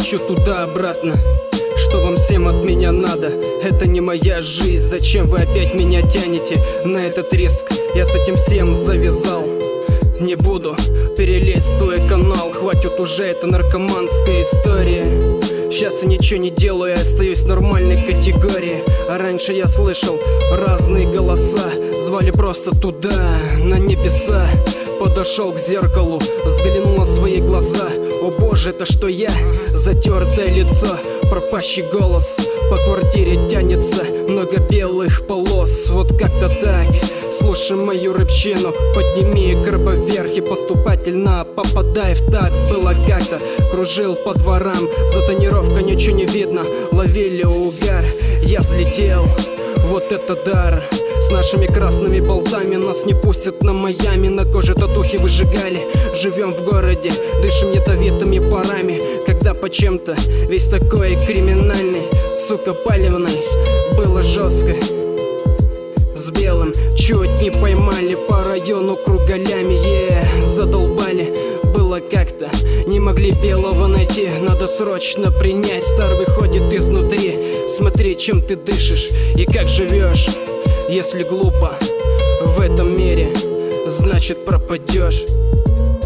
еще туда-обратно. Что вам всем от меня надо? Это не моя жизнь, зачем вы опять меня тянете на этот риск? Я с этим всем завязал. Не буду перелистывая канал, хватит уже, это наркоманская история. Сейчас я ничего не делаю, я остаюсь в нормальной категории. А раньше я слышал разные голоса, звали просто туда, на небеса. Подошел к зеркалу, взглянул на свои глаза. О боже, это что я? Затертое лицо, пропащий голос. По квартире тянется много белых полос. Вот как-то так. Слушай мою рыбчину, подними крыба вверх и поступательно попадай в так. Было как-то, кружил по дворам, за тонировкой ничего не видно. Ловили угар, я взлетел, вот это дар. С нашими красными болтами нас не пустят на Майами. На коже татухи выжигали, живем в городе, дышим ядовитыми парами. Когда по чем-то весь такой криминальный, сука, палевный, было жестко. С белым чуть не поймали, по району кругалями, задолбали. Было как-то, не могли белого найти, надо срочно принять. Стар выходит изнутри, смотри, чем ты дышишь и как живешь. Если глупо в этом мире, значит пропадешь.